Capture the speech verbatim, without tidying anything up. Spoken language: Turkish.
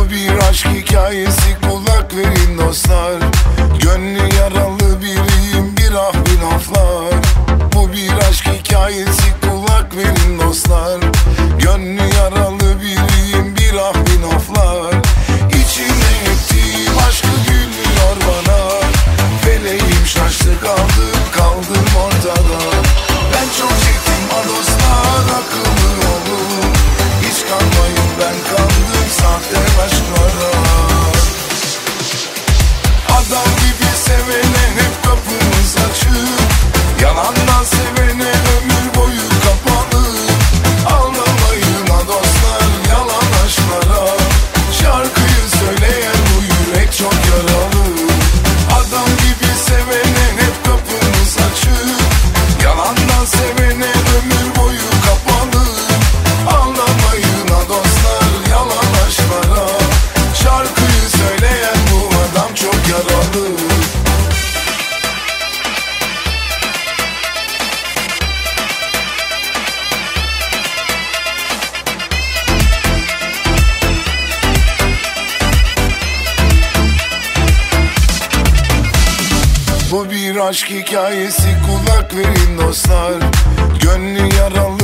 Bu bir aşk hikayesi, kulak verin dostlar. Gönlü yaralı biriyim, bir ah bin aflar. Bu bir aşk hikayesi, kulak verin dostlar. Gönlü yaralı biriyim, bir ah bin aflar. İçine ettiğim aşkı gülmüyor bana. Feleğim şaştı kaldım, kaldım ortada. Ben çok çektim ha dostlar, akıllı olun. Hiç kanmayın, ben kandım sahte aşklara. Adam gibi sevene hep kapımız açık. Yalandan sevene ömür boyu kapalı. Ağlamayın ha dostlar yalan aşklara. Şarkıyı söyleyen bu yürek çok yaralı. Adam gibi sevene hep kapımız açık. Yalandan sevene ömür boyu kapalı. Ağlamayın ha dostlar yalan aşklara. Şarkıyı söyleyen bu adam çok yaralı. Bu bir aşk hikayesi, kulak verin dostlar. Gönlü yaralı